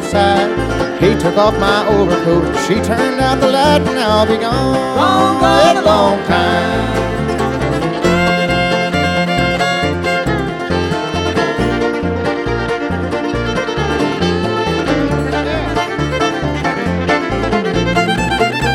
outside. He took off my overcoat, she turned out the light, and I'll be gone, gone a long time.